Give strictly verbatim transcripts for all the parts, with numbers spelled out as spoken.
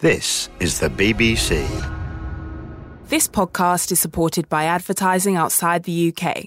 This is the B B C. This podcast is supported by advertising outside the U K.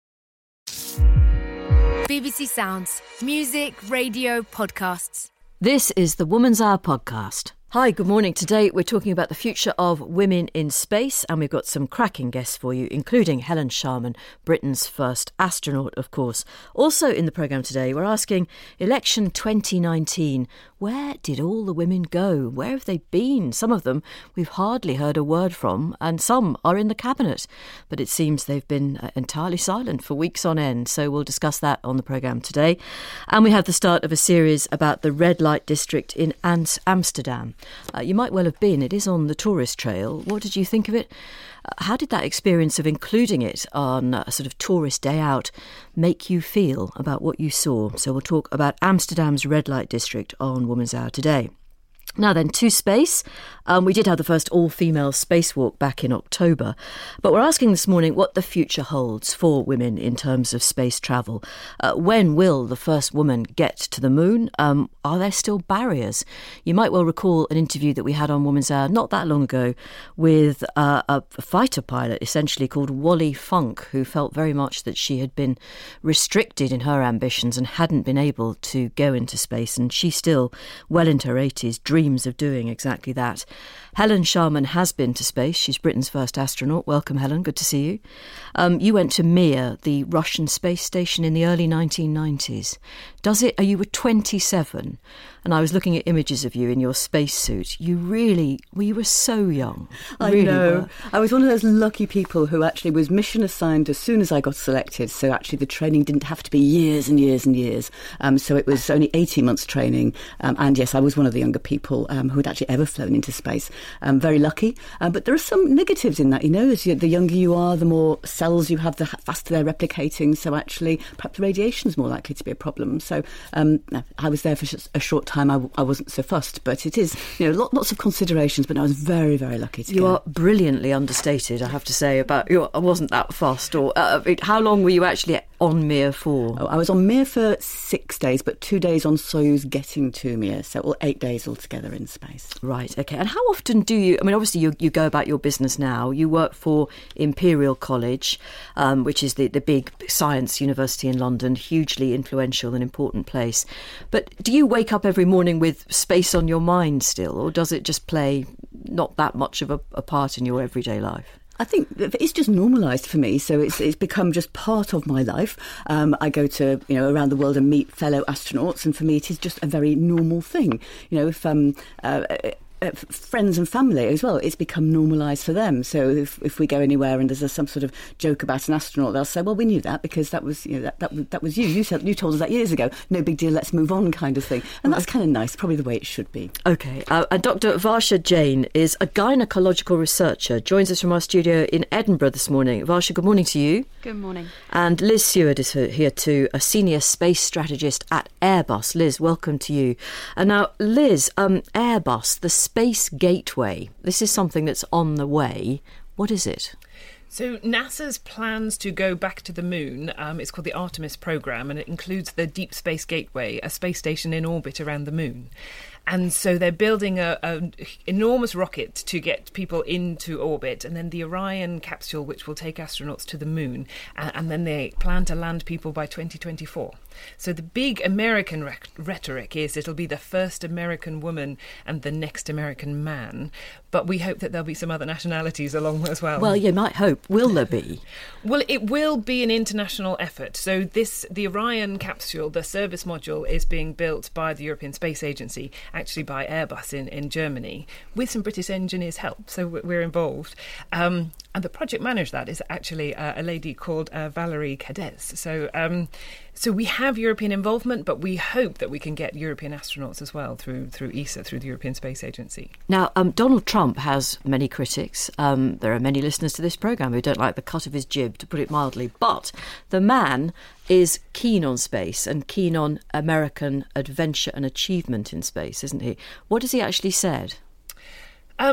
B B C Sounds. Music, radio, podcasts. This is the Woman's Hour podcast. Hi, good morning. Today we're talking about the future of women in space, and we've got some cracking guests for you, including Helen Sharman, Britain's first astronaut, of course. Also in the programme today, we're asking, election twenty nineteen, where did all the women go? Where have they been? Some of them we've hardly heard a word from, and some are in the cabinet. But it seems they've been uh, entirely silent for weeks on end, so we'll discuss that on the programme today. And we have the start of a series about the red light district in Ams- Amsterdam. Uh, you might well have been. It is on the tourist trail. What did you think of it? Uh, how did that experience of including it on a sort of tourist day out make you feel about what you saw? So we'll talk about Amsterdam's red light district on Woman's Hour today. Now then, to space. Um, we did have the first all-female spacewalk back in October, but we're asking this morning what the future holds for women in terms of space travel. Uh, when will the first woman get to the moon? Um, are there still barriers? You might well recall an interview that we had on Woman's Hour not that long ago with uh, a fighter pilot, essentially called Wally Funk, who felt very much that she had been restricted in her ambitions and hadn't been able to go into space, and she still, well into her eighties, dreams of doing exactly that. Helen Sharman has been to space. She's Britain's first astronaut. Welcome, Helen. Good to see you. Um, you went to Mir, the Russian space station, in the early nineteen nineties. Does it? You were twenty-seven, and I was looking at images of you in your spacesuit. You really, well, you were so young. I really know. were. I was one of those lucky people who actually was mission assigned as soon as I got selected. So actually the training didn't have to be years and years and years. Um, so it was only eighteen months training. Um, and yes, I was one of the younger people um, who had actually ever flown into space. Um, very lucky. Uh, but there are some negatives in that, you know. As you, the younger you are, the more cells you have, the faster they're replicating. So actually, perhaps radiation's more likely to be a problem. So um, I was there for a short time. I, I wasn't so fussed. But it is, you know, lots of considerations. But I was very, very lucky to You go. are brilliantly understated, I have to say, about you. I wasn't that fussed. Or uh, how long were you actually on Mir for? Oh, I was on Mir for six days, but two days on Soyuz getting to Mir. So all eight days altogether in space. Right, OK. And how often do you, I mean, obviously you, you go about your business now. You work for Imperial College, um, which is the, the big science university in London, hugely influential and important place. But do you wake up every morning with space on your mind still, or does it just play not that much of a, a part in your everyday life? I think it's just normalised for me, so it's it's become just part of my life. Um, I go to, you know, around the world and meet fellow astronauts, and for me it is just a very normal thing. You know, if um, uh, uh, friends and family as well, it's become normalised for them. So if if we go anywhere and there's a, some sort of joke about an astronaut, they'll say, "Well, we knew that because that was, you know, that that, that was you. You said, you told us that years ago. No big deal. Let's move on," kind of thing. And that's kind of nice. Probably the way it should be. OK. Uh, and Doctor Varsha Jain is a gynecological researcher. Joins us from our studio in Edinburgh this morning. Varsha, good morning to you. Good morning. And Liz Seward is here too, a senior space strategist at Airbus. Liz, welcome to you. And now, Liz, um, Airbus, the Space Gateway. This is something that's on the way. What is it? So NASA's plans to go back to the moon, um, it's called the Artemis programme, and it includes the Deep Space Gateway, a space station in orbit around the moon. And so they're building a, a enormous rocket to get people into orbit, and then the Orion capsule, which will take astronauts to the moon, and, and then they plan to land people by twenty twenty-four. So the big American re- rhetoric is it'll be the first American woman and the next American man, but we hope that there'll be some other nationalities along as well. Well, you might hope. Will there be? Well, it will be an international effort. So this, the Orion capsule, the service module, is being built by the European Space Agency, actually by Airbus in, in Germany, with some British engineers' help. So we're involved. Um, and the project manager that is actually uh, a lady called uh, Valerie Cades. So um, so we have European involvement, but we hope that we can get European astronauts as well through through E S A, through the European Space Agency. Now, um, Donald Trump has many critics. Um, there are many listeners to this programme who don't like the cut of his jib, to put it mildly. But the man is keen on space and keen on American adventure and achievement in space, isn't he? What has he actually said? Um,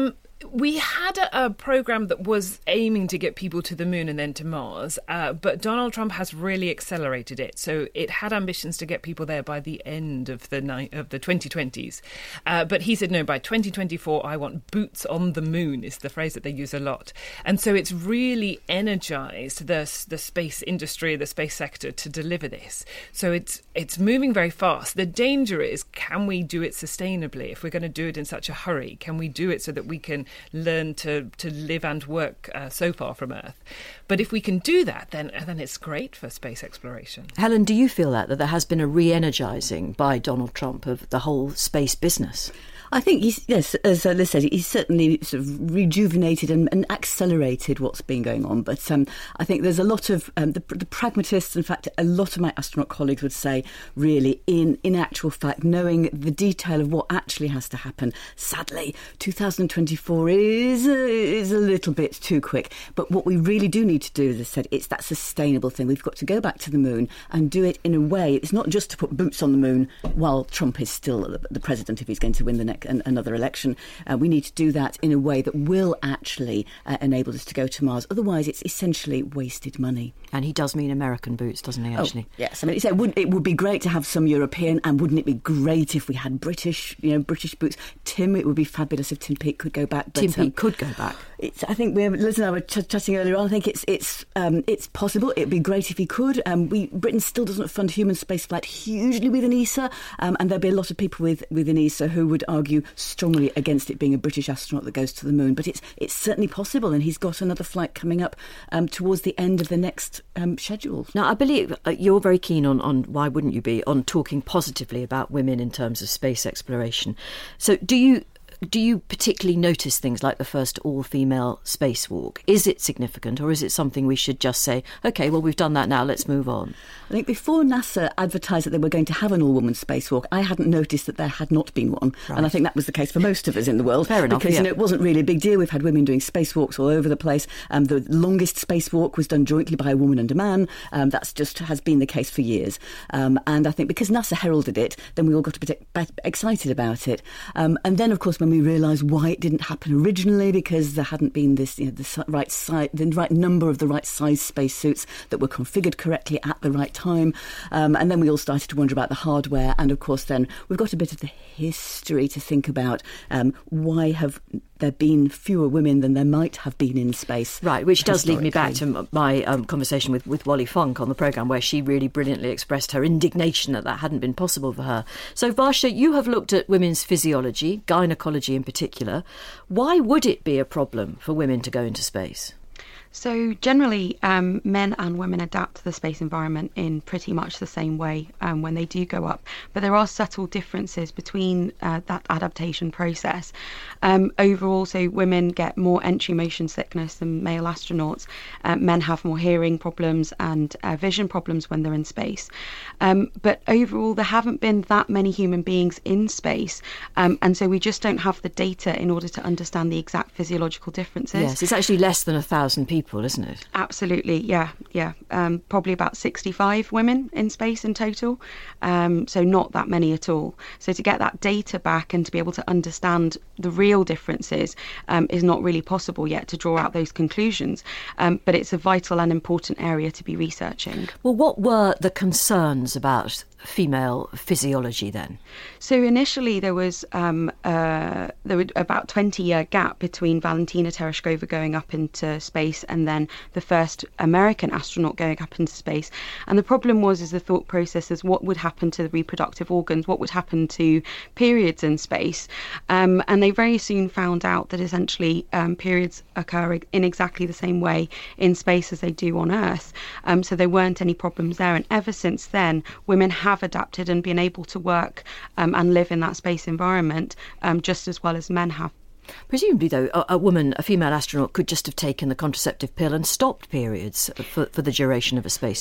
We had a, a program that was aiming to get people to the moon and then to Mars, uh, but Donald Trump has really accelerated it. So it had ambitions to get people there by the end of the ni- of the twenty twenties. Uh, but he said, no, by twenty twenty-four, I want boots on the moon, is the phrase that they use a lot. And so it's really energised the, the space industry, the space sector to deliver this. So it's it's moving very fast. The danger is, can we do it sustainably? If we're going to do it in such a hurry, can we do it so that we can learn to, to live and work uh, so far from Earth? But if we can do that, then then it's great for space exploration. Helen, do you feel that, that there has been a re-energising by Donald Trump of the whole space business? I think, he's, yes, as Liz said, he's certainly sort of rejuvenated and, and accelerated what's been going on. But um, I think there's a lot of um, the, the pragmatists, in fact, a lot of my astronaut colleagues would say, really, in, in actual fact, knowing the detail of what actually has to happen, sadly, two thousand twenty-four is, uh, is a little bit too quick. But what we really do need to do, as I said, it's that sustainable thing. We've got to go back to the moon and do it in a way. It's not just to put boots on the moon while Trump is still the, the president, if he's going to win the next An, another election. Uh, we need to do that in a way that will actually uh, enable us to go to Mars. Otherwise, it's essentially wasted money. And he does mean American boots, doesn't he, actually? Oh, yes. I mean, it would, it would be great to have some European, and wouldn't it be great if we had British, you know, British boots? Tim, it would be fabulous if Tim Peake could go back. But, Tim Peake um, could go back. It's, I think we were, Liz and I were ch- chatting earlier on. I think it's it's um, it's possible. It'd be great if he could. Um, we Britain still doesn't fund human spaceflight hugely within E S A, um, and there'll be a lot of people with within E S A who would argue strongly against it being a British astronaut that goes to the moon. But it's it's certainly possible, and he's got another flight coming up um, towards the end of the next um, schedule. Now, I believe uh, you're very keen on, on, why wouldn't you be, on talking positively about women in terms of space exploration. So do you... Do you particularly notice things like the first all-female spacewalk? Is it significant, or is it something we should just say, OK, well, we've done that now, let's move on? I think before NASA advertised that they were going to have an all-woman spacewalk, I hadn't noticed that there had not been one. Right. And I think that was the case for most of us in the world. Fair enough, because yeah. you know, it wasn't really a big deal. We've had women doing spacewalks all over the place. Um, the longest spacewalk was done jointly by a woman and a man. Um, that's just has been the case for years. Um, and I think because NASA heralded it, then we all got a bit excited about it. Um, and then, of course, when we realised why it didn't happen originally, because there hadn't been this, you know, the right size, the right number of the right size spacesuits that were configured correctly at the right time. Um, and then we all started to wonder about the hardware. And of course, then we've got a bit of the history to think about. Um, why have there been fewer women than there might have been in space? Right, which does lead me back to my um, conversation with, with Wally Funk on the programme, where she really brilliantly expressed her indignation that that hadn't been possible for her. So, Varsha, you have looked at women's physiology, gynecology in particular. Why would it be a problem for women to go into space? So generally, um, men and women adapt to the space environment in pretty much the same way um, when they do go up. But there are subtle differences between uh, that adaptation process. Um, overall, so women get more entry motion sickness than male astronauts. Uh, men have more hearing problems and uh, vision problems when they're in space. Um, but overall, there haven't been that many human beings in space. Um, and so we just don't have the data in order to understand the exact physiological differences. Yes, it's actually less than a thousand people. Isn't it? Absolutely, yeah, yeah. Um, probably about sixty-five women in space in total, um, so not that many at all. So to get that data back and to be able to understand the real differences um, is not really possible yet to draw out those conclusions. Um, but it's a vital and important area to be researching. Well, what were the concerns about female physiology then? So initially there was um, uh, there was about twenty year gap between Valentina Tereshkova going up into space and then the first American astronaut going up into space. And the problem was is the thought process is what would happen to the reproductive organs, what would happen to periods in space. Um, and they very soon found out that essentially um, periods occur in exactly the same way in space as they do on Earth. Um, so there weren't any problems there. And ever since then, women have adapted and been able to work um, and live in that space environment um, just as well as men have. Presumably, though, a, a woman, a female astronaut, could just have taken the contraceptive pill and stopped periods for, for the duration of a space trip.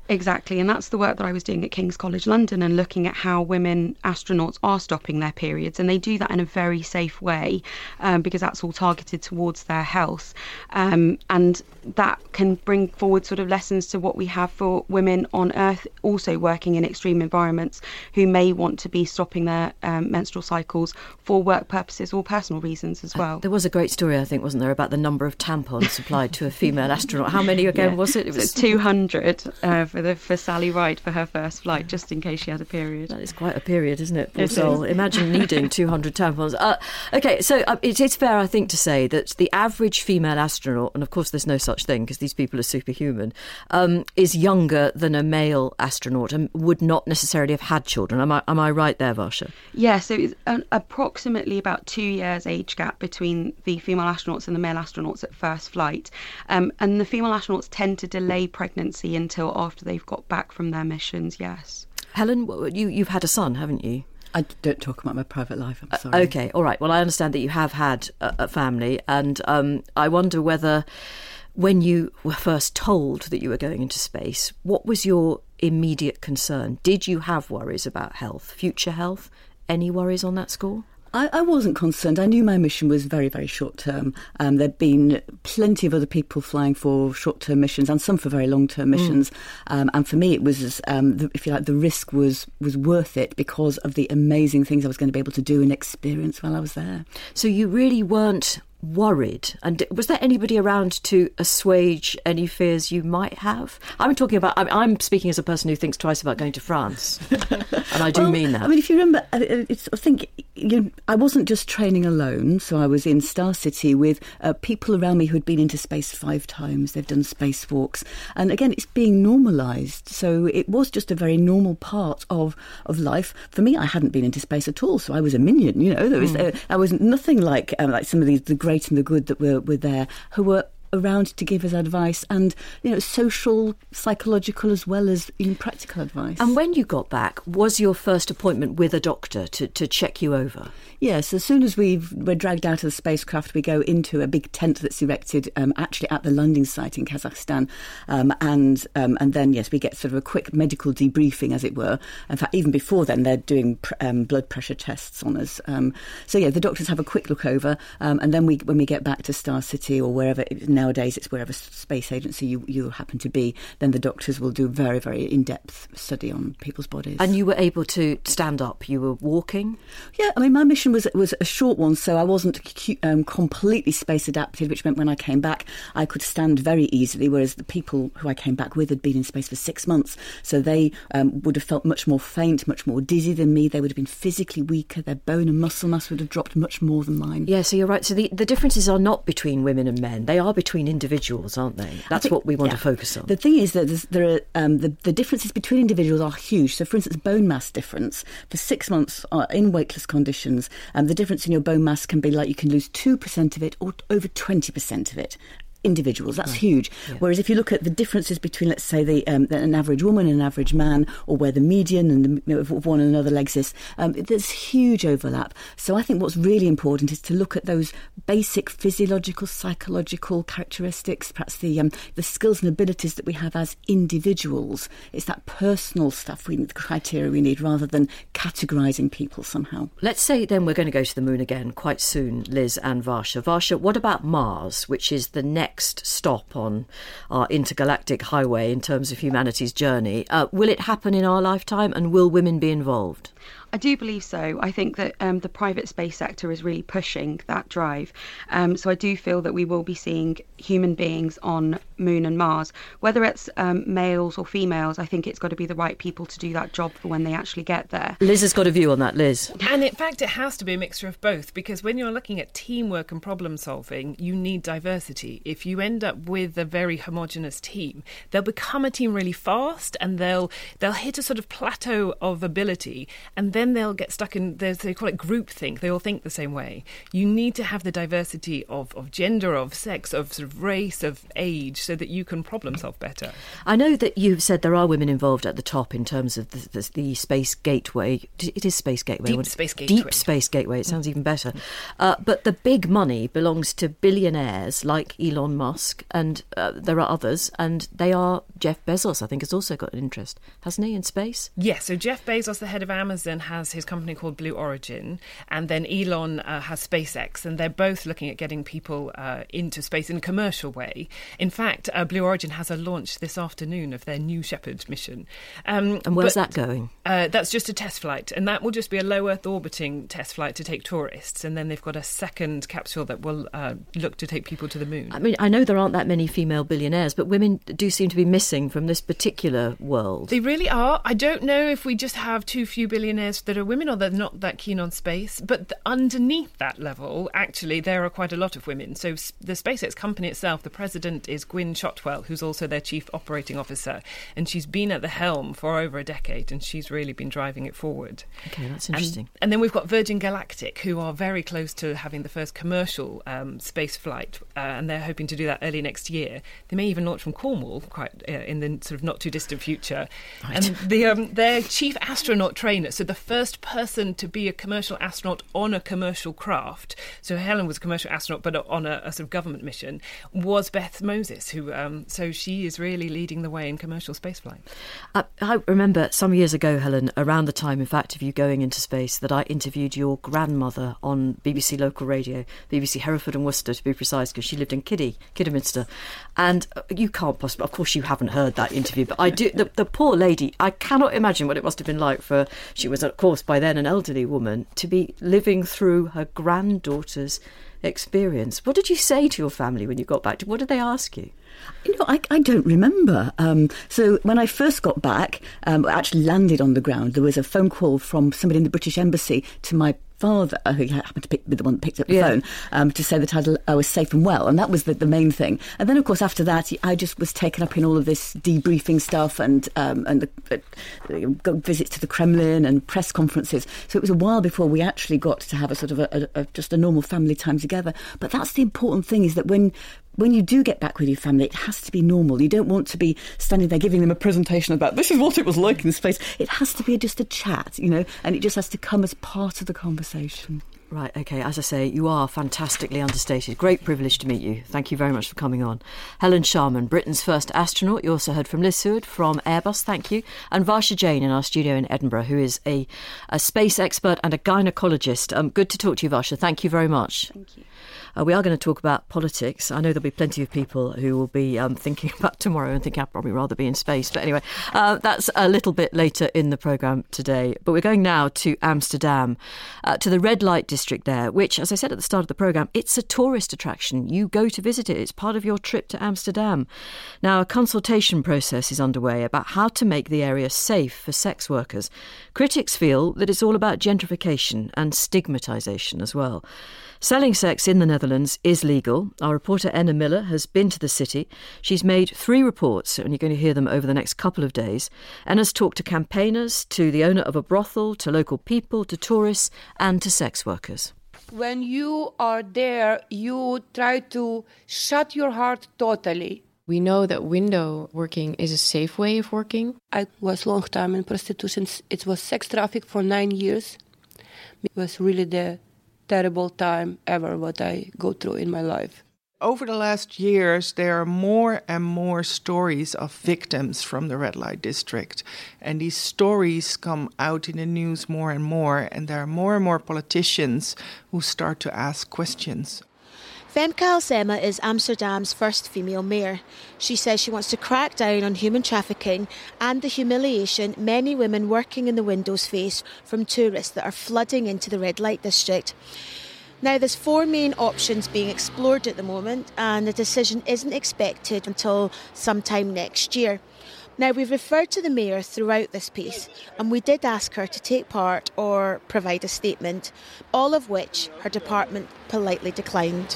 Exactly, and that's the work that I was doing at King's College London and looking at how women astronauts are stopping their periods, and they do that in a very safe way um, because that's all targeted towards their health, um, and that can bring forward sort of lessons to what we have for women on Earth also working in extreme environments who may want to be stopping their um, menstrual cycles for work purposes or personal reasons as well. Uh, there was a great story, I think, wasn't there, about the number of tampons supplied to a female astronaut. How many again yeah. was it? It was so two hundred uh, for the for Sally Ride for her first flight, just in case she had a period. That is quite a period, isn't it? Poor It soul. is. Imagine needing two hundred tampons. Uh, okay, so uh, it is fair, I think, to say that the average female astronaut, and of course there's no such thing because these people are superhuman, um, is younger than a male astronaut and would not necessarily have had children. Am I am I right there, Varsha? Yeah, so it's an, approximately about two years age gap between the female astronauts and the male astronauts at first flight. Um, and the female astronauts tend to delay pregnancy until after they've got back from their missions, yes. Helen, you, you've had a son, haven't you? I don't talk about my private life, I'm sorry. Uh, OK, all right. Well, I understand that you have had a, a family, and um, I wonder whether when you were first told that you were going into space, what was your immediate concern? Did you have worries about health, future health? Any worries on that score? I, I wasn't concerned. I knew my mission was very, very short term. Um, there'd been plenty of other people flying for short term missions and some for very long term missions. Mm. Um, and for me, it was, um, the, if you like, the risk was was worth it because of the amazing things I was going to be able to do and experience while I was there. So you really weren't worried, and was there anybody around to assuage any fears you might have? I'm talking about, I'm, I'm speaking as a person who thinks twice about going to France, and I do well, mean that. I mean, if you remember, it's, I think you, I wasn't just training alone, so I was in Star City with uh, people around me who had been into space five times. They've done spacewalks, and again, it's being normalised, so it was just a very normal part of, of life. For me, I hadn't been into space at all, so I was a minion, you know, there was, mm. uh, I was nothing like um, like some of these, the great and the good that were, were there, who were around to give us advice and, you know, social, psychological as well as in practical advice. And when you got back, was your first appointment with a doctor to, to check you over? Yes, as soon as we've, we're dragged out of the spacecraft, we go into a big tent that's erected um, actually at the landing site in Kazakhstan. Um, and um, and then, yes, we get sort of a quick medical debriefing, as it were. In fact, even before then, they're doing pr- um, blood pressure tests on us. Um, so, yeah, the doctors have a quick look over. Um, and then we, when we get back to Star City or wherever, nowadays it's wherever space agency you, you happen to be, then the doctors will do very, very in-depth study on people's bodies. And you were able to stand up? You were walking? Yeah, I mean, my mission was was a short one, so I wasn't um, completely space adapted, which meant when I came back, I could stand very easily, whereas the people who I came back with had been in space for six months, so they um, would have felt much more faint, much more dizzy than me. They would have been physically weaker. Their bone and muscle mass would have dropped much more than mine. Yeah, so you're right. So the, the differences are not between women and men. They are between individuals, aren't they? That's think, what we want yeah. to focus on. The thing is that there are um, the, the differences between individuals are huge. So, for instance, bone mass difference. For six months uh, in weightless conditions, um, the difference in your bone mass can be like you can lose two percent of it or over twenty percent of it. Individuals, that's right. huge. Yeah. Whereas if you look at the differences between, let's say, the, um, an average woman and an average man, or where the median and the, you know, of one and another exists, um, there's huge overlap. So I think what's really important is to look at those basic physiological, psychological characteristics, perhaps the um, the skills and abilities that we have as individuals. It's that personal stuff, we the criteria we need, rather than categorising people somehow. Let's say then we're going to go to the moon again quite soon, Liz and Varsha. Varsha, what about Mars, which is the next Next stop on our intergalactic highway in terms of humanity's journey? Uh, will it happen in our lifetime, and will women be involved? I do believe so. I think that um, the private space sector is really pushing that drive. Um, so I do feel that we will be seeing human beings on Moon and Mars. Whether it's um, males or females, I think it's got to be the right people to do that job for when they actually get there. Liz has got a view on that, Liz. And in fact, it has to be a mixture of both, because when you're looking at teamwork and problem solving, you need diversity. If you end up with a very homogenous team, they'll become a team really fast, and they'll they'll hit a sort of plateau of ability, and then then they'll get stuck in, they call it groupthink. They all think the same way. You need to have the diversity of, of gender, of sex, of sort of race, of age, so that you can problem solve better. I know that you've said there are women involved at the top in terms of the, the, the Space Gateway. It is Space Gateway. Deep Space Gateway. Deep Space Gateway. It sounds even better. Uh, but the big money belongs to billionaires like Elon Musk, and uh, there are others, and they are, Jeff Bezos, I think, has also got an interest, hasn't he, in space? Yes, so Jeff Bezos, the head of Amazon, has his company called Blue Origin, and then Elon uh, has SpaceX, and they're both looking at getting people uh, into space in a commercial way. In fact, uh, Blue Origin has a launch this afternoon of their New Shepard mission. Um, and where's but, that going? Uh, that's just a test flight, and that will just be a low Earth orbiting test flight to take tourists, and then they've got a second capsule that will uh, look to take people to the moon. I mean, I know there aren't that many female billionaires, but women do seem to be missing from this particular world. They really are. I don't know if we just have too few billionaires that are women or they're not that keen on space, but th- underneath that level, actually, there are quite a lot of women. So s- the SpaceX company itself, the president is Gwynne Shotwell, who's also their chief operating officer, and she's been at the helm for over a decade, and she's really been driving it forward. Okay, that's interesting. And, and then we've got Virgin Galactic, who are very close to having the first commercial um, space flight, uh, and they're hoping to do that early next year. They may even launch from Cornwall quite uh, in the sort of not too distant future. Right. And the um, their chief astronaut trainer, so the first person to be a commercial astronaut on a commercial craft, so Helen was a commercial astronaut but on a, a sort of government mission, was Beth Moses, who um, so she is really leading the way in commercial spaceflight. I, I remember some years ago, Helen, around the time, in fact, of you going into space, that I interviewed your grandmother on B B C local radio, B B C Hereford and Worcester to be precise, because she lived in Kiddy, Kidderminster. And you can't possibly, of course you haven't heard that interview, but I do, the, the poor lady, I cannot imagine what it must have been like for, she was of course by then an elderly woman, to be living through her granddaughter's experience. What did you say to your family when you got back? What did they ask you? You know, I, I don't remember. Um, so when I first got back, um, I actually landed on the ground. There was a phone call from somebody in the British Embassy to my father, who happened to pick, be the one that picked up the yeah. phone, um, to say that I'd, I was safe and well. And that was the, the main thing. And then, of course, after that, I just was taken up in all of this debriefing stuff and um, and the, uh, visits to the Kremlin and press conferences. So it was a while before we actually got to have a sort of a, a, a, just a normal family time together. But that's the important thing, is that when when you do get back with your family, it has to be normal. You don't want to be standing there giving them a presentation about this is what it was like in space. It has to be just a chat, you know, and it just has to come as part of the conversation. Right, OK, as I say, you are fantastically understated. Great privilege to meet you. Thank you very much for coming on. Helen Sharman, Britain's first astronaut. You also heard from Liz Seward from Airbus, thank you. And Varsha Jain in our studio in Edinburgh, who is a, a space expert and a gynaecologist. Um, good to talk to you, Varsha. Thank you very much. Thank you. Uh, we are going to talk about politics. I know there'll be plenty of people who will be um, thinking about tomorrow and think I'd probably rather be in space. But anyway, uh, that's a little bit later in the programme today. But we're going now to Amsterdam, uh, to the red light district there, which, as I said at the start of the programme, it's a tourist attraction. You go to visit it. It's part of your trip to Amsterdam. Now, a consultation process is underway about how to make the area safe for sex workers. Critics feel that it's all about gentrification and stigmatisation as well. Selling sex in the Netherlands is legal. Our reporter Enna Miller has been to the city. She's made three reports, and you're going to hear them over the next couple of days. Enna's talked to campaigners, to the owner of a brothel, to local people, to tourists, and to sex workers. When you are there, you try to shut your heart totally. We know that window working is a safe way of working. I was long time in prostitution. It was sex traffic for nine years. It was really the terrible time ever what I go through in my life. Over the last years, there are more and more stories of victims from the red light district. And these stories come out in the news more and more. And there are more and more politicians who start to ask questions. Femke Halsema is Amsterdam's first female mayor. She says she wants to crack down on human trafficking and the humiliation many women working in the windows face from tourists that are flooding into the red light district. Now, there's four main options being explored at the moment, and the decision isn't expected until sometime next year. Now, we've referred to the mayor throughout this piece, and we did ask her to take part or provide a statement, all of which her department politely declined.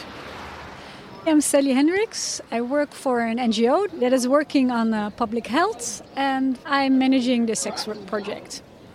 I'm Sally Hendricks. I work for an N G O that is working on uh, public health, and I'm managing the sex work project.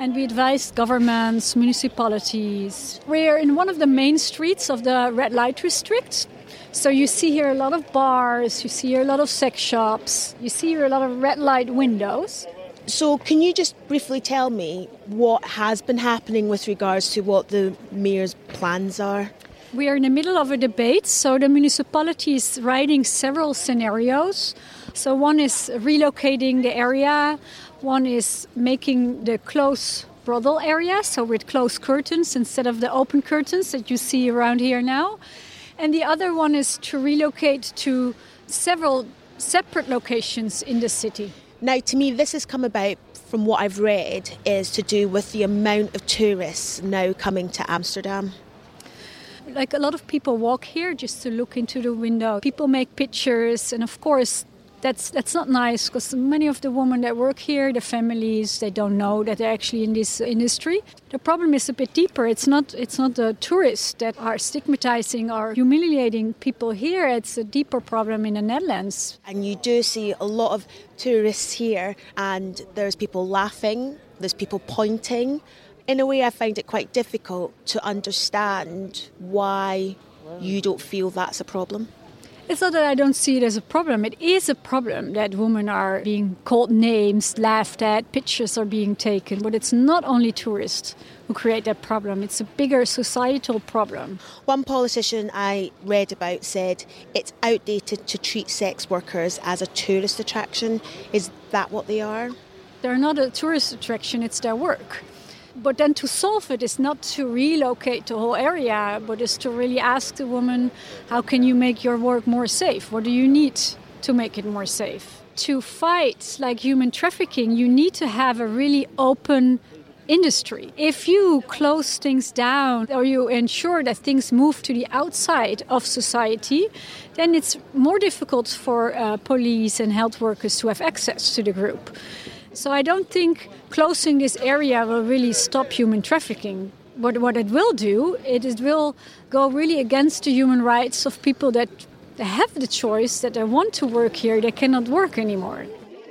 And we advised governments, municipalities. We're in one of the main streets of the red light district. So you see here a lot of bars, you see here a lot of sex shops, you see here a lot of red light windows. So can you just briefly tell me what has been happening with regards to what the mayor's plans are? We are in the middle of a debate, so the municipality is writing several scenarios. So one is relocating the area, one is making the close brothel area, so with closed curtains instead of the open curtains that you see around here now. And the other one is to relocate to several separate locations in the city. Now, to me, this has come about from what I've read is to do with the amount of tourists now coming to Amsterdam. Like a lot of people walk here just to look into the window. People make pictures, and of course, that's that's not nice because many of the women that work here, the families, they don't know that they're actually in this industry. The problem is a bit deeper. It's not it's not the tourists that are stigmatizing or humiliating people here. It's a deeper problem in the Netherlands. And you do see a lot of tourists here, and there's people laughing, there's people pointing. In a way, I find it quite difficult to understand why you don't feel that's a problem. It's not that I don't see it as a problem. It is a problem that women are being called names, laughed at, pictures are being taken. But it's not only tourists who create that problem. It's a bigger societal problem. One politician I read about said it's outdated to treat sex workers as a tourist attraction. Is that what they are? They're not a tourist attraction, it's their work. But then to solve it is not to relocate the whole area, but is to really ask the woman, how can you make your work more safe? What do you need to make it more safe? To fight like human trafficking, you need to have a really open industry. If you close things down or you ensure that things move to the outside of society, then it's more difficult for uh, police and health workers to have access to the group. So I don't think closing this area will really stop human trafficking. But what it will do, it, it will go really against the human rights of people that have the choice, that they want to work here, they cannot work anymore.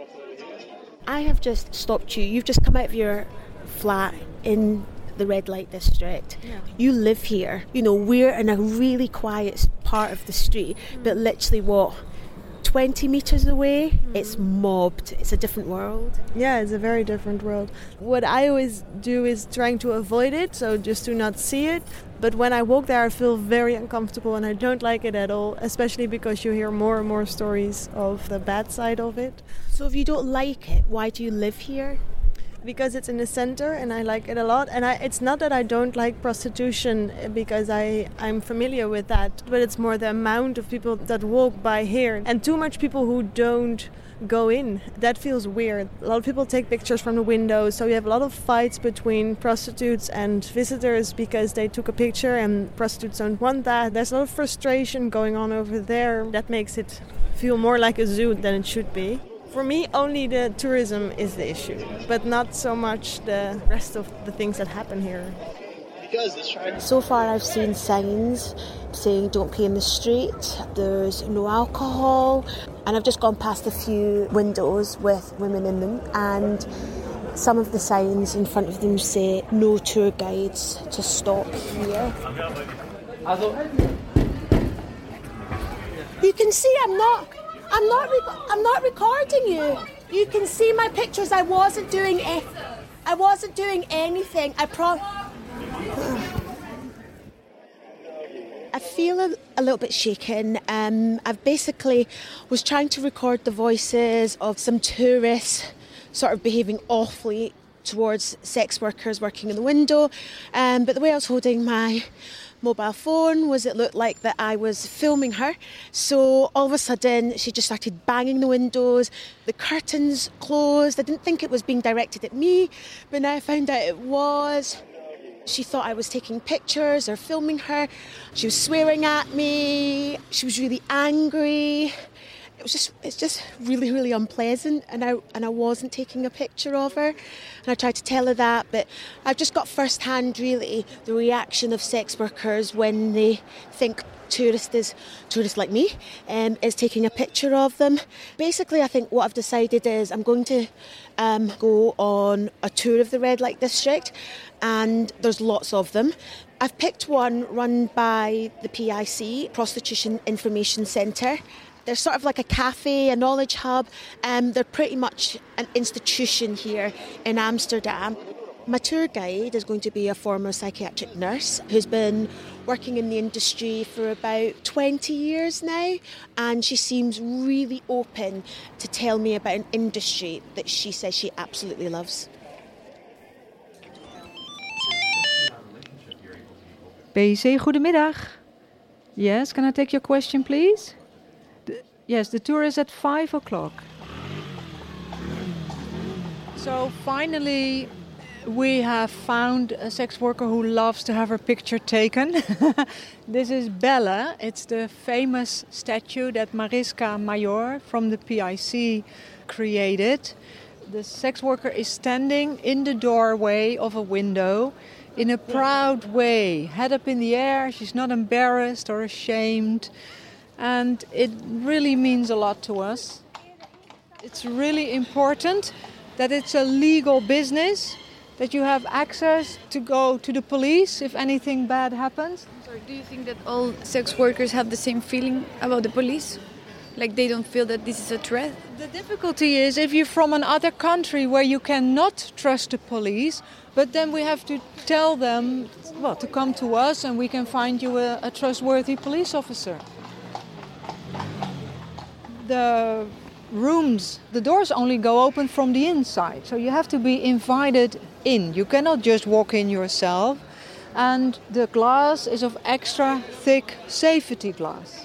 I have just stopped you. You've just come out of your flat in the red light district. Yeah. You live here. You know, we're in a really quiet part of the street, mm. but literally what? twenty metres away, mm-hmm. It's mobbed. It's a different world. Yeah, it's a very different world. What I always do is trying to avoid it, so just to not see it. But when I walk there, I feel very uncomfortable and I don't like it at all, especially because you hear more and more stories of the bad side of it. So if you don't like it, why do you live here? Because it's in the center and I like it a lot. And I, it's not that I don't like prostitution because I, I'm familiar with that, but it's more the amount of people that walk by here and too much people who don't go in. That feels weird. A lot of people take pictures from the windows, so you have a lot of fights between prostitutes and visitors because they took a picture and prostitutes don't want that. There's a lot of frustration going on over there. That makes it feel more like a zoo than it should be. For me, only the tourism is the issue, but not so much the rest of the things that happen here. So far I've seen signs saying don't pee in the street, there's no alcohol, and I've just gone past a few windows with women in them, and some of the signs in front of them say no tour guides to stop here. You can see I'm not... I'm not. Rec- I'm not recording you. You can see my pictures. I wasn't doing. E- I wasn't doing anything. I pro. I feel a, a little bit shaken. Um, I've basically was trying to record the voices of some tourists, sort of behaving awfully towards sex workers working in the window. Um, but the way I was holding my mobile phone was it looked like that I was filming her. So all of a sudden she just started banging the windows, the curtains closed. I didn't think it was being directed at me, but now I found out it was. She thought I was taking pictures or filming her. She was swearing at me. She was really angry. it was just it's just really, really unpleasant, and I and I wasn't taking a picture of her, and I tried to tell her that, but I've just got first-hand really the reaction of sex workers when they think tourist is tourist like me um, is taking a picture of them. Basically, I think what I've decided is I'm going to um, go on a tour of the red light district, and there's lots of them. I've picked one run by the P I C, Prostitution Information Centre. They're sort of like a cafe, a knowledge hub. Um, they're pretty much an institution here in Amsterdam. My tour guide is going to be a former psychiatric nurse who's been working in the industry for about twenty years now, and she seems really open to tell me about an industry that she says she absolutely loves. P C, goedemiddag. Yes, can I take your question, please? The, yes, the tour is at five o'clock. So finally, we have found a sex worker who loves to have her picture taken. This is Bella. It's the famous statue that Mariska Major from the P I C created. The sex worker is standing in the doorway of a window in a proud way, head up in the air. She's not embarrassed or ashamed. And it really means a lot to us. It's really important that it's a legal business, that you have access to go to the police if anything bad happens. Sorry, do you think that all sex workers have the same feeling about the police? Like they don't feel that this is a threat? The difficulty is if you're from another country where you cannot trust the police, but then we have to tell them, well, to come to us and we can find you a, a trustworthy police officer. The rooms, the doors only go open from the inside, so you have to be invited in. You cannot just walk in yourself, and the glass is of extra thick safety glass.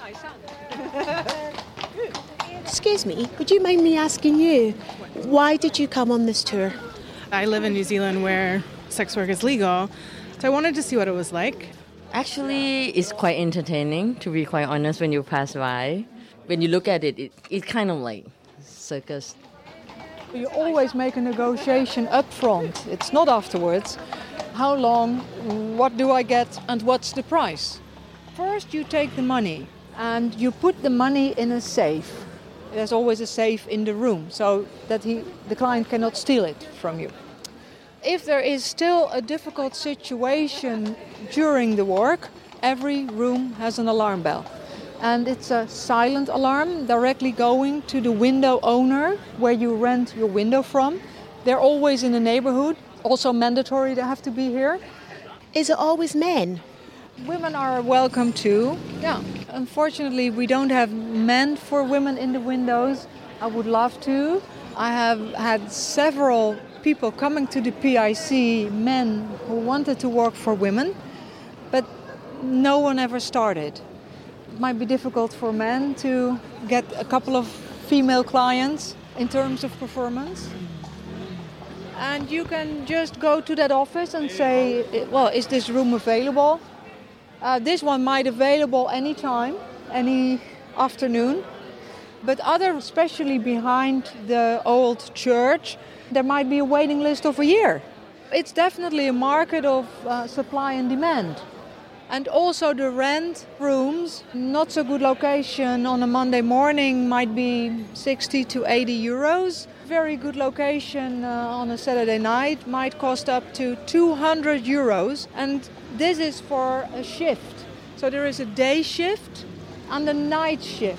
Excuse me, would you mind me asking you, why did you come on this tour? I live in New Zealand where sex work is legal, so I wanted to see what it was like. Actually, it's quite entertaining, to be quite honest, when you pass by. When you look at it, it it's kind of like circus. You always make a negotiation up front. It's not afterwards. How long, what do I get, and what's the price? First you take the money and you put the money in a safe. There's always a safe in the room so that he, the client cannot steal it from you. If there is still a difficult situation during the work, every room has an alarm bell. And it's a silent alarm directly going to the window owner where you rent your window from. They're always in the neighborhood, also mandatory they have to be here. Is it always men? Women are welcome too. Yeah. Unfortunately, we don't have men for women in the windows. I would love to. I have had several people coming to the P I C, men who wanted to work for women, but no one ever started. It might be difficult for men to get a couple of female clients in terms of performance. And you can just go to that office and say, well, is this room available? Uh, this one might available anytime, any afternoon. But other, especially behind the old church, there might be a waiting list of a year. It's definitely a market of uh, supply and demand. And also the rent rooms, not so good location on a Monday morning might be sixty to eighty euros. Very good location uh, on a Saturday night might cost up to two hundred euros. And this is for a shift. So there is a day shift and a night shift.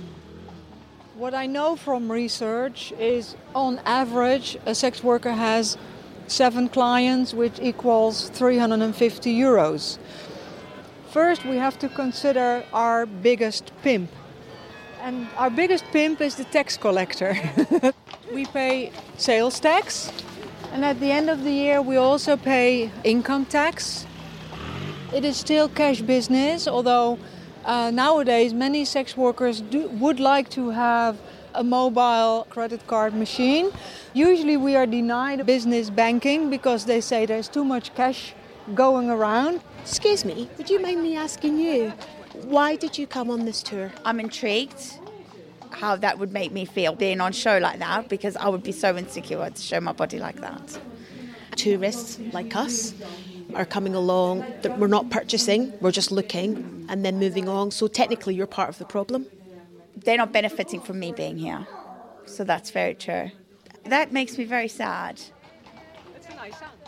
What I know from research is on average a sex worker has seven clients, which equals three hundred fifty euros. First, we have to consider our biggest pimp. And our biggest pimp is the tax collector. We pay sales tax, and at the end of the year we also pay income tax. It is still cash business, although uh, nowadays many sex workers do, would like to have a mobile credit card machine. Usually we are denied business banking because they say there's too much cash going around. Excuse me, would you mind me asking you, why did you come on this tour? I'm intrigued. how that would make me feel being on show like that, because I would be so insecure to show my body like that. Tourists like us are coming along, that we're not purchasing, we're just looking and then moving on. So technically you're part of the problem. They're not benefiting from me being here. So that's very true. That makes me very sad. That's a nice sound.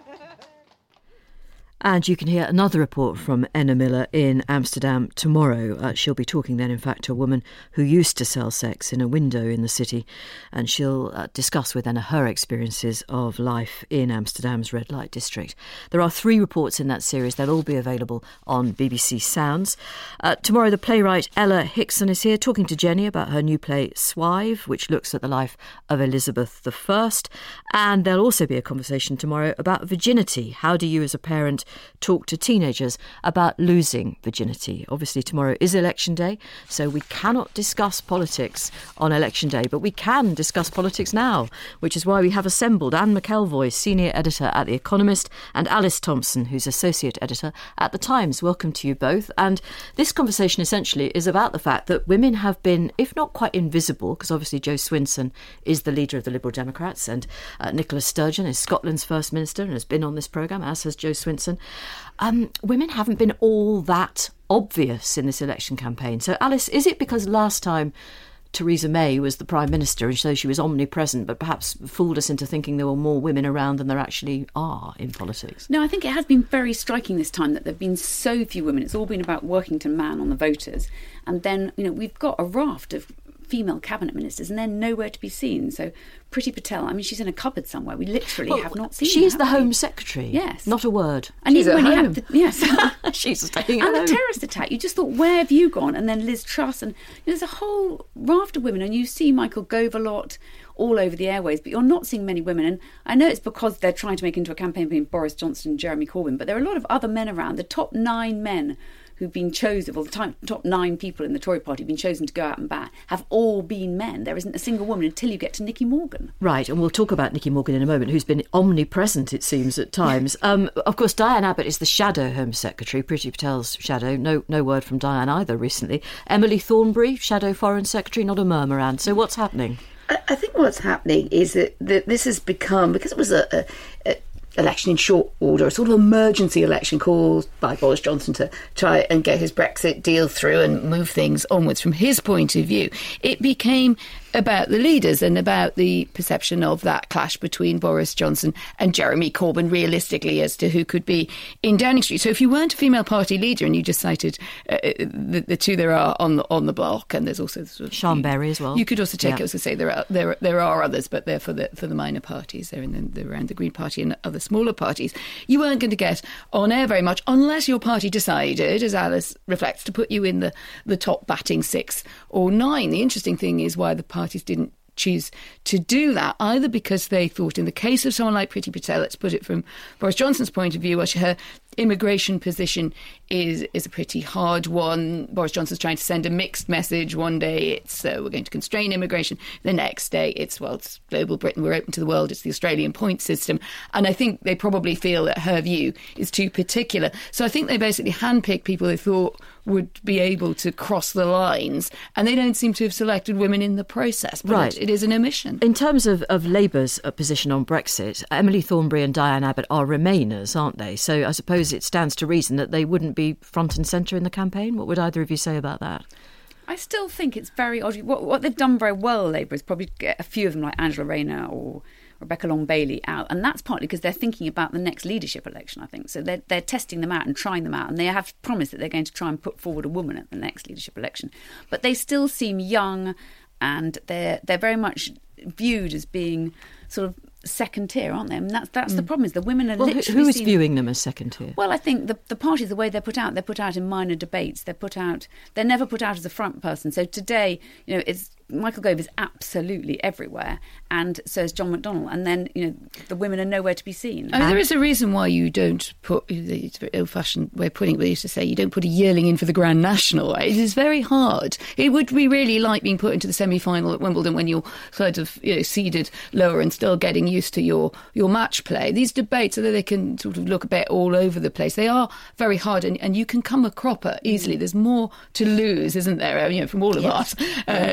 And you can hear another report from Enna Miller in Amsterdam tomorrow. Uh, she'll be talking then, in fact, to a woman who used to sell sex in a window in the city. And she'll uh, discuss with Enna her experiences of life in Amsterdam's red light district. There are three reports in that series. They'll all be available on B B C Sounds. Uh, tomorrow, the playwright Ella Hickson is here talking to Jenny about her new play Swive, which looks at the life of Elizabeth the First. And there'll also be a conversation tomorrow about virginity. How do you as a parent talk to teenagers about losing virginity? Obviously, tomorrow is election day, so we cannot discuss politics on election day, but we can discuss politics now, which is why we have assembled Anne McElvoy, senior editor at The Economist, and Alice Thompson, who's associate editor at The Times. Welcome to you both. And this conversation essentially is about the fact that women have been, if not quite invisible, because obviously Jo Swinson is the leader of the Liberal Democrats, and uh, Nicola Sturgeon is Scotland's First Minister and has been on this programme, as has Jo Swinson. Um, women haven't been all that obvious in this election campaign. So, Alice, is it because last time Theresa May was the Prime Minister and so she was omnipresent, but perhaps fooled us into thinking there were more women around than there actually are in politics? No, I think it has been very striking this time that there have been so few women. It's all been about Workington Man on the voters. And then, you know, we've got a raft of female cabinet ministers and they're nowhere to be seen. So Priti Patel, I mean, she's in a cupboard somewhere. We literally well, have not seen she's her. She's the Home we? Secretary. Yes. Not a word. And she's even at when home. you had the, yes. she's staying at And home. the terrorist attack, you just thought, where have you gone? And then Liz Truss, and you know, there's a whole raft of women, and you see Michael Gove a lot all over the airways, but you're not seeing many women. And I know it's because they're trying to make into a campaign between Boris Johnson and Jeremy Corbyn, but there are a lot of other men around. The top nine men who've been chosen, well, the top nine people in the Tory party who've been chosen to go out and bat, have all been men. There isn't a single woman until you get to Nicky Morgan. Right, and we'll talk about Nicky Morgan in a moment, who's been omnipresent, it seems, at times. um, of course, Diane Abbott is the shadow Home Secretary, Priti Patel's shadow. No no word from Diane either recently. Emily Thornberry, shadow Foreign Secretary, not a murmur around. So what's happening? I, I think what's happening is that, that this has become, because it was a... a, a election in short order, a sort of emergency election called by Boris Johnson to try and get his Brexit deal through and move things onwards from his point of view. It became about the leaders and about the perception of that clash between Boris Johnson and Jeremy Corbyn, realistically, as to who could be in Downing Street. So if you weren't a female party leader, and you just cited uh, the, the two there are on the on the block, and there's also sort of, Sian Berry as well. You could also take yeah. it, also say there are there there are others, but they're for the for the minor parties. They're in the, they're around the Green Party and other smaller parties. You weren't going to get on air very much unless your party decided, as Alice reflects, to put you in the, the top batting six or nine. The interesting thing is why the parties didn't choose to do that, either because they thought, in the case of someone like Priti Patel, let's put it from Boris Johnson's point of view, her immigration position is is a pretty hard one. Boris Johnson's trying to send a mixed message. One day it's uh, we're going to constrain immigration. The next day it's, well, it's global Britain, we're open to the world. It's the Australian point system. And I think they probably feel that her view is too particular. So I think they basically handpicked people they thought would be able to cross the lines, and they don't seem to have selected women in the process. But right. it, it is an omission. In terms of, of Labour's position on Brexit, Emily Thornberry and Diane Abbott are Remainers, aren't they? So I suppose it stands to reason that they wouldn't be front and centre in the campaign. What would either of you say about that? I still think it's very odd. What, what they've done very well, Labour, is probably get a few of them like Angela Rayner or Rebecca Long-Bailey out, and that's partly because they're thinking about the next leadership election, I think. So they're, they're testing them out and trying them out, and they have promised that they're going to try and put forward a woman at the next leadership election. But they still seem young, and they're they're very much viewed as being sort of second tier, aren't they? I mean, that's that's mm. the problem, is the women are well, literally who is seen... viewing them as second tier? Well, I think the the parties, the way they're put out, they're put out in minor debates. They're put out. They're never put out as a front person. So today, you know, it's Michael Gove is absolutely everywhere, and so is John McDonnell. And then, you know, the women are nowhere to be seen. I mean, there is a reason why you don't put, it's a very old-fashioned way of putting it, but they used to say you don't put a yearling in for the Grand National. Right? It is very hard. It would be really like being put into the semi-final at Wimbledon when you're sort of, you know, seeded lower and still getting used to your, your match play. These debates, although they can sort of look a bit all over the place, they are very hard, and, and you can come a cropper easily. There's more to lose, isn't there, you know, from all of yes. us uh, in the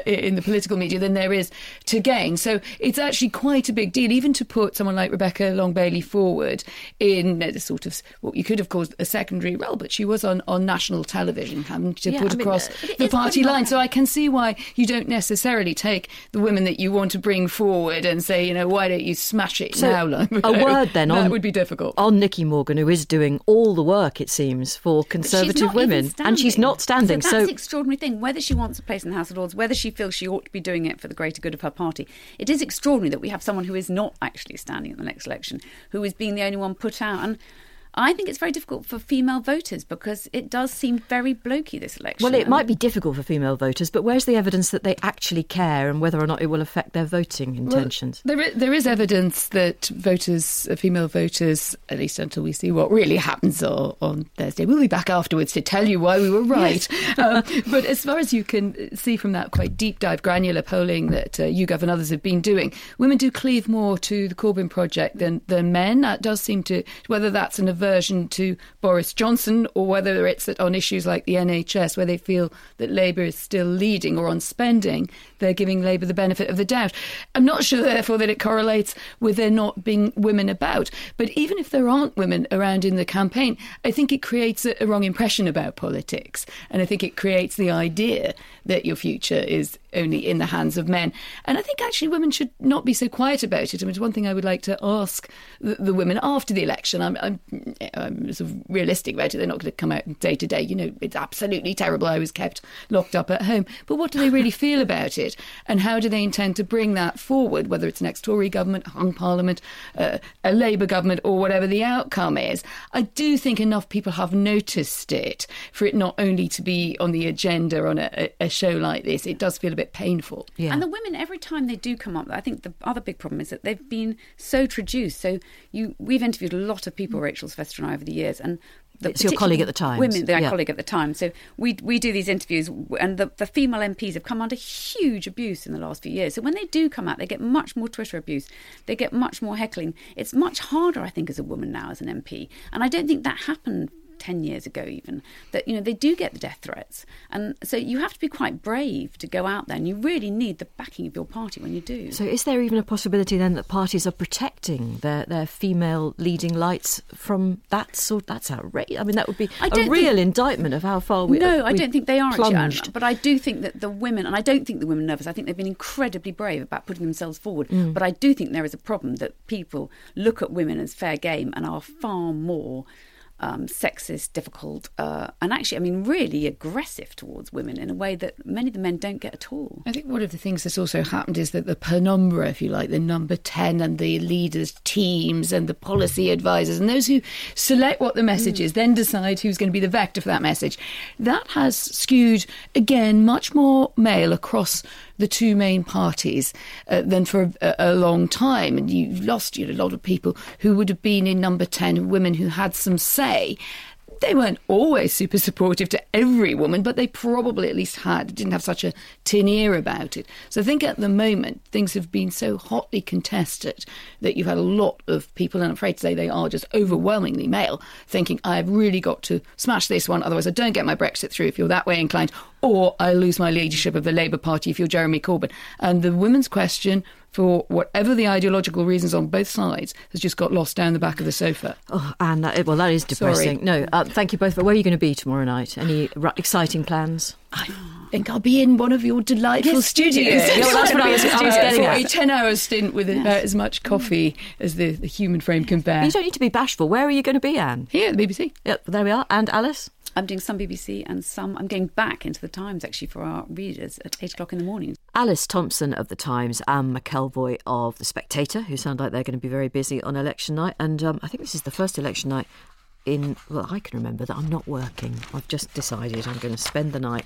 political media than there is to gain. So it's actually quite a big deal, even to put someone like Rebecca Long-Bailey forward in a sort of what you could have called a secondary role, but she was on, on national television, having to Yeah, put I mean, across uh, it the is party pretty line. much- So I can see why you don't necessarily take the women that you want to bring forward and say, you know, why don't you smash it So, now? Like, a word then that on, would be difficult. on Nicky Morgan, who is doing all the work, it seems, for conservative She's not women. even And she's not standing. So So, that's the extraordinary thing. Whether she wants a place in the House of Lords, whether she feels she ought to be doing it for the greater good of her party, it is extraordinary that we have someone who is not actually standing at the next election, who is being the only one put out. And I think it's very difficult for female voters because it does seem very blokey, this election. well, it might be difficult for female voters, but where's the evidence that they actually care and whether or not it will affect their voting intentions? Well, there, is, there is evidence that voters, uh, female voters, at least until we see what really happens on, on Thursday. We'll be back afterwards to tell you why we were right. Yes. um, but as far as you can see from that quite deep dive, granular polling that uh, YouGov and others have been doing, women do cleave more to the Corbyn project than, than men. That does seem to, whether that's an aversion to Boris Johnson or whether it's that on issues like the N H S where they feel that Labour is still leading, or on spending, they're giving Labour the benefit of the doubt. I'm not sure, therefore, that it correlates with there not being women about. But even if there aren't women around in the campaign, I think it creates a, a wrong impression about politics. And I think it creates the idea that your future is only in the hands of men. And I think actually women should not be so quiet about it. I mean, it's one thing I would like to ask the, the women after the election. I'm, I'm, I'm sort of realistic about it. They're not going to come out day to day. You know, it's absolutely terrible. I was kept locked up at home. But what do they really feel about it? And how do they intend to bring that forward, whether it's an ex-Tory government, hung parliament, uh, a Labour government, or whatever the outcome is? I do think enough people have noticed it for it not only to be on the agenda on a, a show like this. It does feel a bit painful. Yeah. And the women, every time they do come up, I think the other big problem is that they've been so traduced. So you, we've interviewed a lot of people, Rachel Sylvester and I, over the years, and the it's your colleague at the Times. Women, their yeah. colleague at the Times. So we we do these interviews, and the, the female M Ps have come under huge abuse in the last few years. So when they do come out, they get much more Twitter abuse. They get much more heckling. It's much harder, I think, as a woman now as an M P. And I don't think that happened ten years ago even, that, you know, they do get the death threats. And so you have to be quite brave to go out there, and you really need the backing of your party when you do. So is there even a possibility then that parties are protecting their, their female leading lights from that sort? That's outrageous. I mean, that would be I a don't real think, indictment of how far we No, uh, I don't think they are plunged. actually. But I do think that the women, and I don't think the women are nervous, I think they've been incredibly brave about putting themselves forward. Mm. But I do think there is a problem that people look at women as fair game and are far more Um, sexist, difficult, uh, and actually, I mean, really aggressive towards women in a way that many of the men don't get at all. I think one of the things that's also happened is that the penumbra, if you like, the number ten and the leaders' teams and the policy advisors and those who select what the message mm. is, then decide who's going to be the vector for that message, that has skewed, again, much more male across the two main parties uh, than for a, a long time. And you've lost you know, a lot of people who would have been in number ten, women who had some say. They weren't always super supportive to every woman, but they probably at least had, didn't have such a tin ear about it. So I think at the moment, things have been so hotly contested that you've had a lot of people, and I'm afraid to say they are just overwhelmingly male, thinking, I've really got to smash this one, otherwise I don't get my Brexit through if you're that way inclined, or I lose my leadership of the Labour Party if you're Jeremy Corbyn. And the women's question, for whatever the ideological reasons on both sides, has just got lost down the back of the sofa. Oh, and that, well, that is depressing. Sorry. No, uh, thank you both. But where are you going to be tomorrow night? Any r- exciting plans? I think I'll be in one of your delightful Yes, studios. Yeah, well, that's what I was, I was getting for at. a ten-hour stint with yes. about as much coffee as the, the human frame can bear. But you don't need to be bashful. Where are you going to be, Anne? Here at the B B C. Yep, there we are. And Alice? I'm doing some B B C and some... I'm going back into the Times, actually, for our readers at eight o'clock in the morning. Alice Thompson of the Times, Anne McElvoy of The Spectator, who sound like they're going to be very busy on election night. And um, I think this is the first election night in... Well, I can remember that I'm not working. I've just decided I'm going to spend the night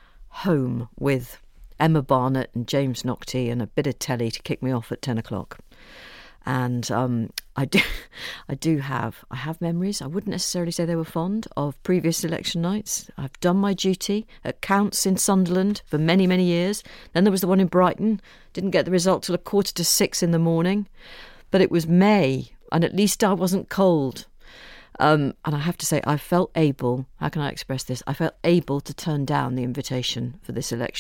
home with Emma Barnett and James Naughtie and a bit of telly to kick me off at ten o'clock. And um, I do, I do have, I have memories. I wouldn't necessarily say they were fond of previous election nights. I've done my duty at Counts in Sunderland for many, many years. Then there was the one in Brighton. Didn't get the result till a quarter to six in the morning. But it was May, and at least I wasn't cold. Um, and I have to say, I felt able, how can I express this? I felt able to turn down the invitation for this election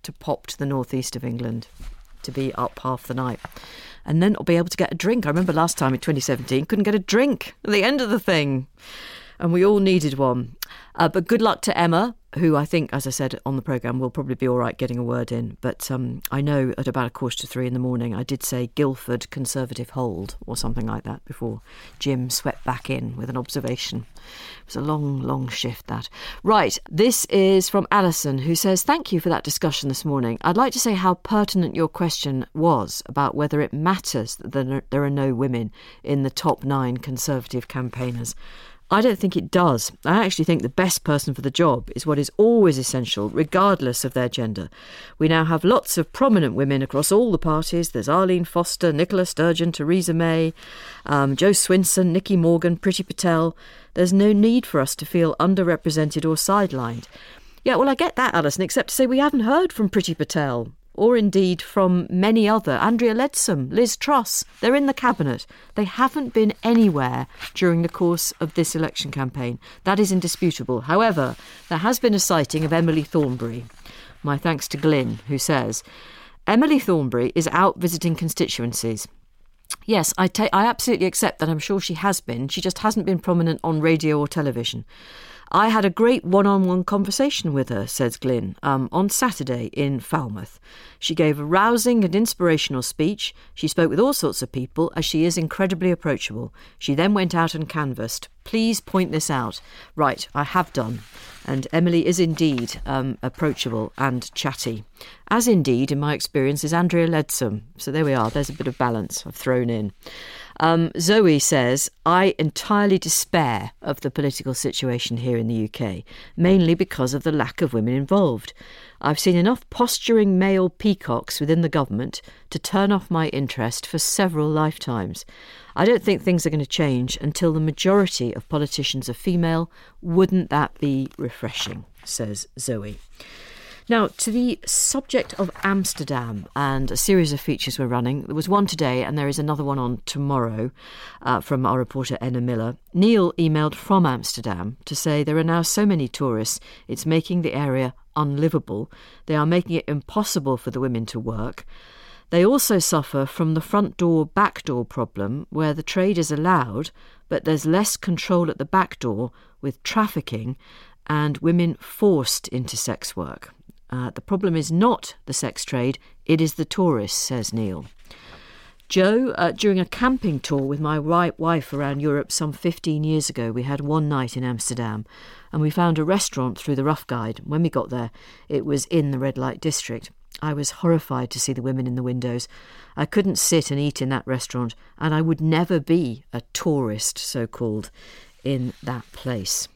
to pop to the northeast of England to be up half the night and then not be able to get a drink. I remember last time in twenty seventeen, couldn't get a drink at the end of the thing. And we all needed one. Uh, but good luck to Emma, who I think, as I said on the programme, will probably be all right getting a word in. But um, I know at about a quarter to three in the morning, I did say Guildford Conservative hold or something like that before Jim swept back in with an observation. It was a long, long shift, that. Right, this is from Alison, who says, thank you for that discussion this morning. I'd like to say how pertinent your question was about whether it matters that there are no women in the top nine Conservative campaigners. I don't think it does. I actually think the best person for the job is what is always essential, regardless of their gender. We now have lots of prominent women across all the parties. There's Arlene Foster, Nicola Sturgeon, Theresa May, um, Jo Swinson, Nikki Morgan, Priti Patel. There's no need for us to feel underrepresented or sidelined. Yeah, well, I get that, Alison, except to say we haven't heard from Priti Patel, or indeed from many other. Andrea Leadsom, Liz Truss, they're in the cabinet. They haven't been anywhere during the course of this election campaign. That is indisputable. However, there has been a sighting of Emily Thornberry. My thanks to Glyn, who says, Emily Thornberry is out visiting constituencies. Yes, I, ta- I absolutely accept that. I'm sure she has been. She just hasn't been prominent on radio or television. I had a great one-on-one conversation with her, says Glyn, um, on Saturday in Falmouth. She gave a rousing and inspirational speech. She spoke with all sorts of people, as she is incredibly approachable. She then went out and canvassed. Please point this out. Right, I have done. And Emily is indeed um, approachable and chatty, as indeed, in my experience, is Andrea Leadsom. So there we are. There's a bit of balance I've thrown in. Um, Zoe says, I entirely despair of the political situation here in the U K, mainly because of the lack of women involved. I've seen enough posturing male peacocks within the government to turn off my interest for several lifetimes. I don't think things are going to change until the majority of politicians are female. Wouldn't that be refreshing, says Zoe. Now, to the subject of Amsterdam and a series of features we're running. There was one today and there is another one on tomorrow uh, from our reporter Enna Miller. Neil emailed from Amsterdam to say there are now so many tourists, it's making the area unlivable. They are making it impossible for the women to work. They also suffer from the front door, back door problem where the trade is allowed, but there's less control at the back door with trafficking and women forced into sex work. Uh, the problem is not the sex trade, it is the tourists, says Neil. Joe, uh, during a camping tour with my wife around Europe some fifteen years ago, we had one night in Amsterdam and we found a restaurant through the Rough Guide. When we got there, it was in the red light district. I was horrified to see the women in the windows. I couldn't sit and eat in that restaurant and I would never be a tourist, so-called, in that place.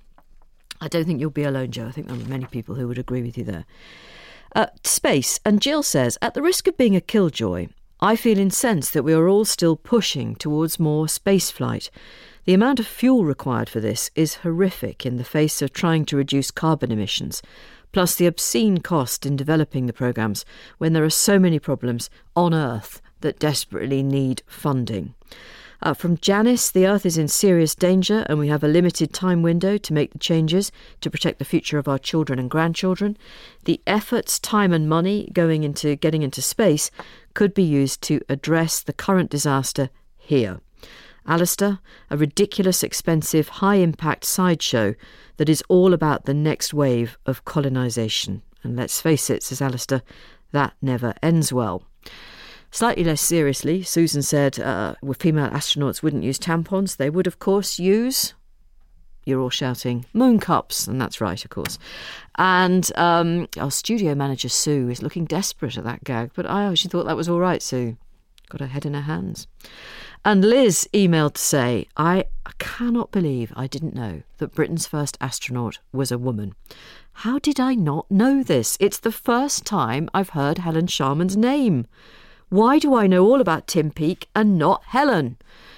I don't think you'll be alone, Joe. I think there are many people who would agree with you there. Uh, space. And Jill says, at the risk of being a killjoy, I feel incensed that we are all still pushing towards more space flight. The amount of fuel required for this is horrific in the face of trying to reduce carbon emissions, plus the obscene cost in developing the programmes when there are so many problems on Earth that desperately need funding. Uh, from Janice, the Earth is in serious danger and we have a limited time window to make the changes to protect the future of our children and grandchildren. The efforts, time and money going into getting into space could be used to address the current disaster here. Alistair, a ridiculous, expensive, high-impact sideshow that is all about the next wave of colonisation. And let's face it, says Alistair, that never ends well. Slightly less seriously, Susan said uh, female astronauts wouldn't use tampons. They would, of course, use... You're all shouting, moon cups. And that's right, of course. And um, our studio manager, Sue, is looking desperate at that gag. But I actually thought that was all right, Sue. Got her head in her hands. And Liz emailed to say, I cannot believe I didn't know that Britain's first astronaut was a woman. How did I not know this? It's the first time I've heard Helen Sharman's name. Why do I know all about Tim Peake and not Helen?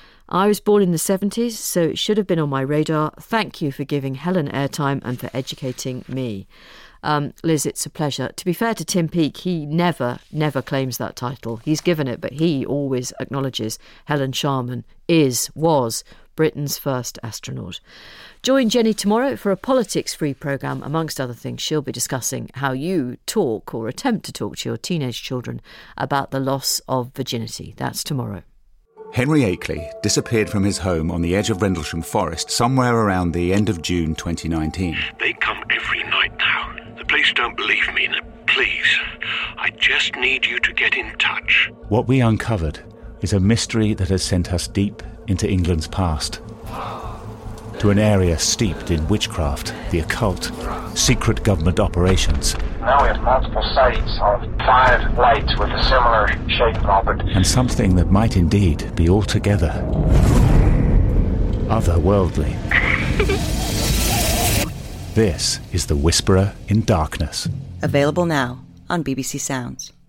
I was born in the seventies, so it should have been on my radar. Thank you for giving Helen airtime and for educating me. Um, Liz, it's a pleasure. To be fair to Tim Peake, he never, never claims that title. He's given it, but he always acknowledges Helen Sharman is, was Britain's first astronaut. Join Jenny tomorrow for a politics-free programme. Amongst other things, she'll be discussing how you talk or attempt to talk to your teenage children about the loss of virginity. That's tomorrow. Henry Akeley disappeared from his home on the edge of Rendlesham Forest somewhere around the end of June twenty nineteen. They come every night now. The police don't believe me. Please, I just need you to get in touch. What we uncovered is a mystery that has sent us deep into England's past. To an area steeped in witchcraft, the occult, secret government operations. Now we have multiple sites of five lights with a similar shaped object. And something that might indeed be altogether otherworldly. This is The Whisperer in Darkness. Available now on B B C Sounds.